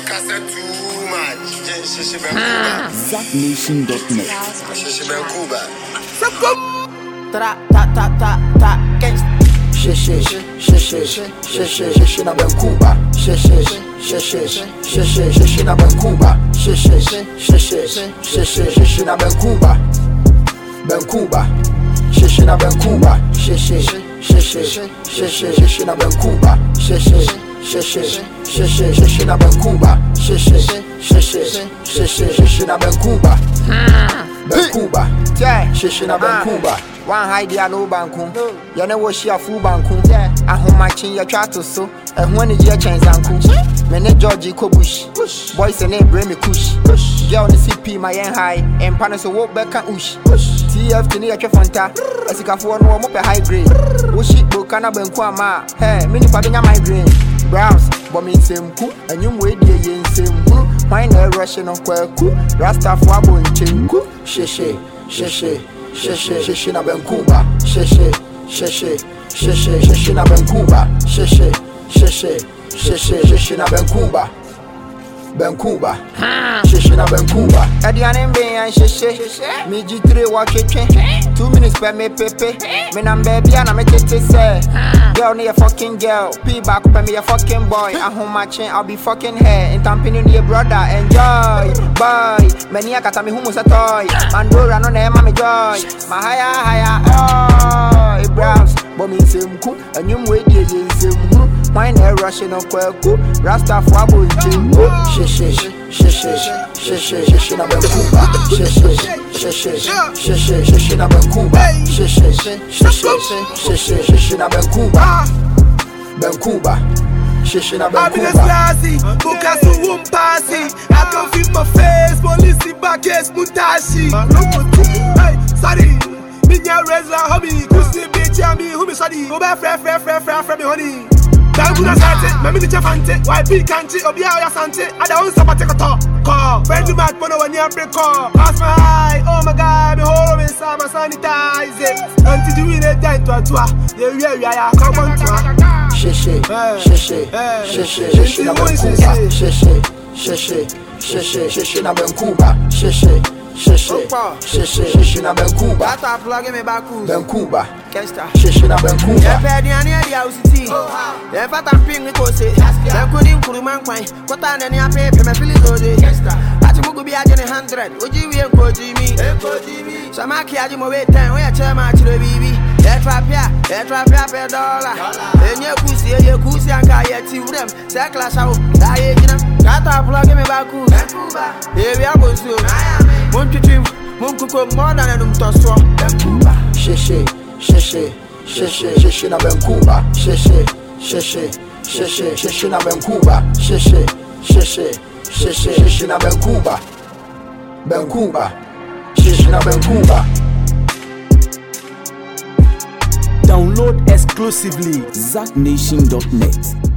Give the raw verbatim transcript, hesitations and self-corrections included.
cassette too much. Shishi Benkuba. Zack Nation dot net. Shishi Benkuba. Ta ta ta ta ta gangsta. Shishi shishi shishi shishi na Benkuba. Shishi shishi shishi shishi na Benkuba. Shishi shishi shishi shishi na Benkuba. Benkuba. Shishi na Benkuba. Shishi shishi shishi shishi na Benkuba. Shishi shishi shishi shishi na Benkuba. Shishi shishi shishi shishi na Benkuba. Benkuba. Shishi na Benkuba. One high dia no banku. Ya ne wo shia fu banku. Ahomachin ya twa to so. Ehun ni je chenzanku. Me ne George Kobush. Boys ne bre me kush. Girl ne C P my en high. Empa no so wo beka ush. T F T ni ya twa fanta. Asikafo no mo pe high grade. Wo shit bo kana banku ama. Hey, me ni pa benya migraine. Browns, but me semku. Enyum we die ye nsemku. Why na rush no kwaku. Rasta fo abo nchenku. Shishi shishi shishi shishi na Benkuba. Shishi shishi shishi shishi na Benkuba. Shishi shishi shishi shishi na Benkuba. Benkuba. Shishi na Benkuba. Adiane mbe yan shishi. Mi G three wa cheche. Two minutes per me pepe. Me na baby na me tete say. Girl ni a fucking girl. P back up me a fucking boy. Ahomachin I'll be fucking her. In tampini ni brother enjoy. Boy, many a kata me humus a toy. Mandora no ne mami joy. Ma haya haya oh. It browse, but me semku. And you wait ye ye semku. Mine air rushing on kwaku. Rasta fo abo nchenku. Shishi shishi shishi shishi na Benkuba. Shishi shishi shishi shishi na Benkuba. Shishi shishi shishi shishi na Benkuba. Benkuba. Shishi na Benkuba. Happiness classy, Bukasu wumpasi. I can feel my face, police back yes mutashi. Hey, sorry, minya reza hobby. Kusi bitch and me who be sorry. Go back, friend, friend, friend, friend, friend, me honey. Danguna sante, mami ni chafante. Y P kanchi, obia oya sante. Ada un sabate koto, call. Friendly mad mono when you break call. Pass my eye, oh my God, me hold me sama sanitize it. Until you win a dime to a tour, yeah yeah yeah, come on to a. Shishi shishi shishi shishi na Benkuba. Shishi shishi shishi shishi na Benkuba. Shishi shishi shishi shishi na Benkuba. Ata plug me baku. Benkuba. Gangsta. Shishi na Benkuba. Ya pedi ani adi ausiti. Ya fata mping ko se. Ya kuni nkuruman kwan. Kota na ni ape pe me feel it gangsta. Ati mugu bi aje one hundred. Oji wi enko jimi. Enko jimi. Samaki aje mo we ten. We ache ma chiro bibi. E trap ya, e trap ya pe dollar. Enye kusi, enye kusi anka ye ti vrem. Se clash out. Da ye jina. Kata plug me baku. Benkuba. E bi abosu. Mon tutu, mon kuko more than enum toso. Benkuba. Shishi shishi shishi shishi na Benkuba. Shishi shishi shishi shishi na Benkuba. Shishi shishi shishi shishi na Benkuba. Benkuba. Shishi na Benkuba. Download exclusively Zack Nation dot net.